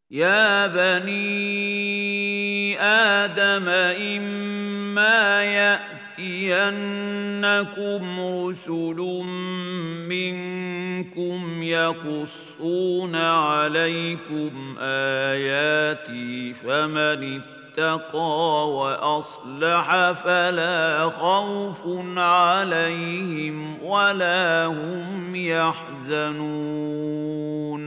يا بني آدم إما يأتينكم رسل منكم يقصون عليكم آياتي فمن اتقى وأصلح فلا خوف عليهم ولا هم يحزنون